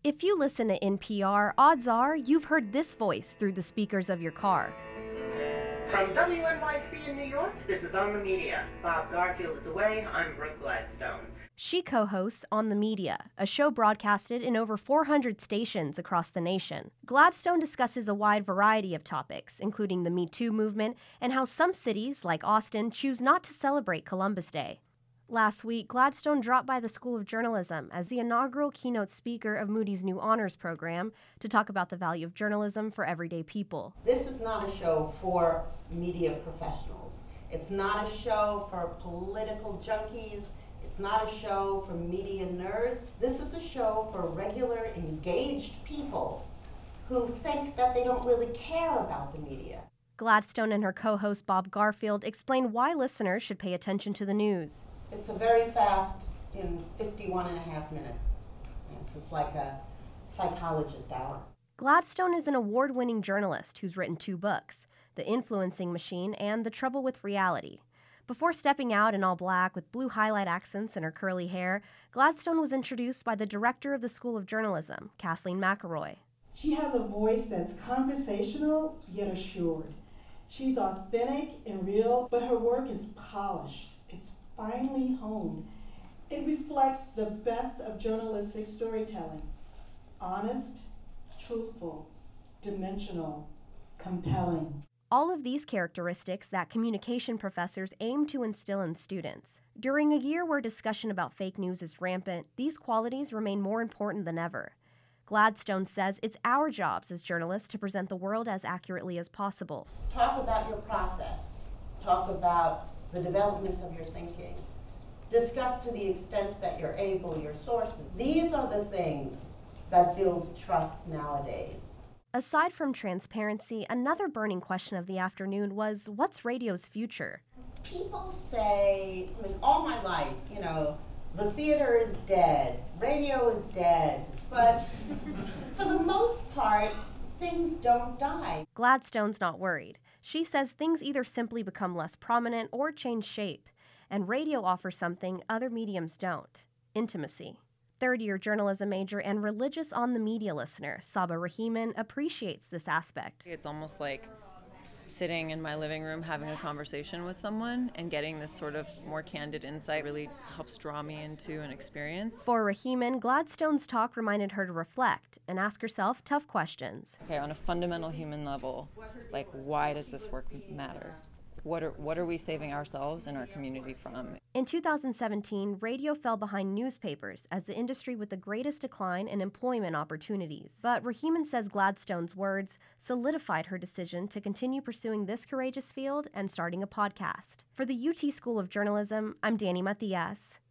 If you listen to NPR, odds are you've heard this voice through the speakers of your car. From WNYC in New York, this is On the Media. Bob Garfield is away, I'm Brooke Gladstone. She co-hosts On the Media, a show broadcasted in over 400 stations across the nation. Gladstone discusses a wide variety of topics, including the Me Too movement and how some cities, like Austin, choose not to celebrate Columbus Day. Last week, Gladstone dropped by the School of Journalism as the inaugural keynote speaker of Moody's new honors program to talk about the value of journalism for everyday people. This is not a show for media professionals. It's not a show for political junkies. It's not a show for media nerds. This is a show for regular, engaged people who think that they don't really care about the media. Gladstone and her co-host Bob Garfield explain why listeners should pay attention to the news. It's a very fast, in 51 and a half minutes. It's like a psychologist hour. Gladstone is an award-winning journalist who's written 2 books, The Influencing Machine and The Trouble with Reality. Before stepping out in all black with blue highlight accents and her curly hair, Gladstone was introduced by the director of the School of Journalism, Kathleen McElroy. She has a voice that's conversational yet assured. She's authentic and real, but her work is polished. It's finely honed. It reflects the best of journalistic storytelling. Honest, truthful, dimensional, compelling. All of these characteristics that communication professors aim to instill in students. During a year where discussion about fake news is rampant, these qualities remain more important than ever. Gladstone says it's our jobs as journalists to present the world as accurately as possible. Talk about your process. Talk about the development of your thinking. Discuss to the extent that you're able your sources. These are the things that build trust nowadays. Aside from transparency, another burning question of the afternoon was, what's radio's future? People say, all my life, the theater is dead, radio is dead, but for the most part, things don't die. Gladstone's not worried. She says things either simply become less prominent or change shape, and radio offers something other mediums don't: intimacy. Third-year journalism major and religious On the Media listener, Saba Rahiman, appreciates this aspect. It's almost like sitting in my living room having a conversation with someone, and getting this sort of more candid insight really helps draw me into an experience. For Rahiman, Gladstone's talk reminded her to reflect and ask herself tough questions. Okay, on a fundamental human level, like, why does this work matter? What are we saving ourselves and our community from? In 2017, radio fell behind newspapers as the industry with the greatest decline in employment opportunities. But Rahiman says Gladstone's words solidified her decision to continue pursuing this courageous field and starting a podcast. For the UT School of Journalism, I'm Danny Matias.